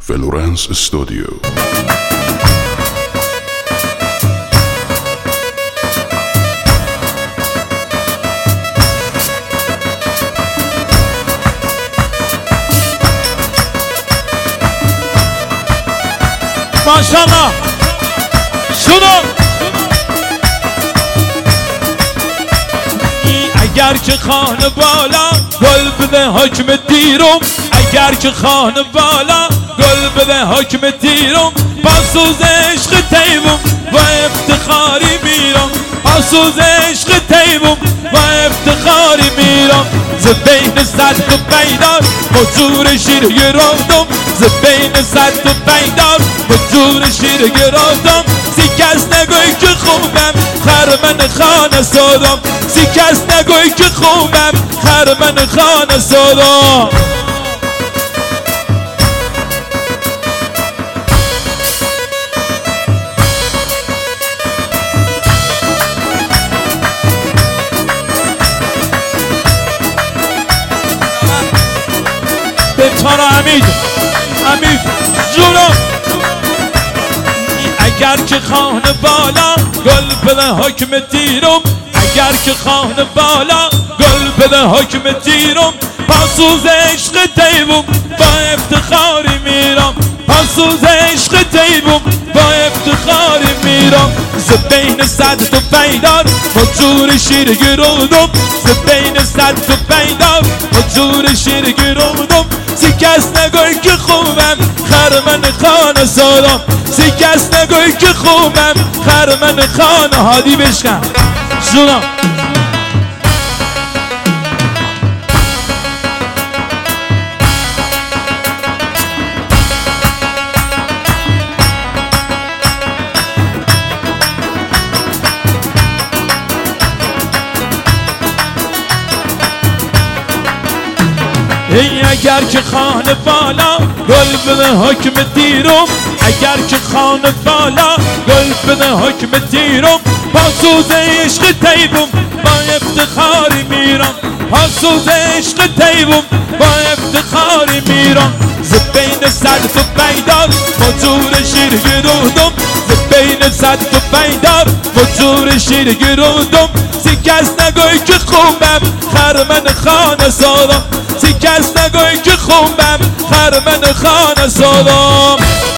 فلورانس استودیو. ماشاءالله شنو اگر که خانه بالا گل بده حکم دیرم، اگر که خانه بالا گل بده حکم دیرم، پاسوز عشق تیبم و افتخاری میرم، پاسوز عشق تیبم و افتخاری میرم. ز بین صد و بیدار حضور شیر گرفتم، ز بین صد و بیدار حضور شیر گرفتم. سی کس نگوی که خوبم خرمن خانه سادم، سی کس نگوی که خوبم خرمن خانه سادم. بتارا امید جونم اگر که خانه بالا گل بده حکم دیرم، اگر که خانه بالا گل بده حکم دیرم، پاسوز عشق تیبم با افتخاری میرم، پاسوز عشق تیبم با افتخاری میرم. ز بین صد تو بیدار حضور شیر گرودم، ز بین صد تو بیدار حضور شیر گرودم. سی کس نگوی که خوبم خرمن خانه سادم، سی کس نگوی که خوبم خرمن خانه. هادی بشکن جونم ای اگر که خانه بالا گل بده حکم دیرم، اگر که خانه بالا گل بده حکم دیرم، پاسوز عشق تیبم با افتخاری میرم، پاسوز عشق تیبم با افتخاری میرم. ز بین صد تو بیدار حضور شیر گرودم، ز بین صد تو بیدار حضور شیر گرودم. سی کس نگوی که خوبم خرمن خانه سادم، سی کس نگوی که خوبم خرمن خانه سادم.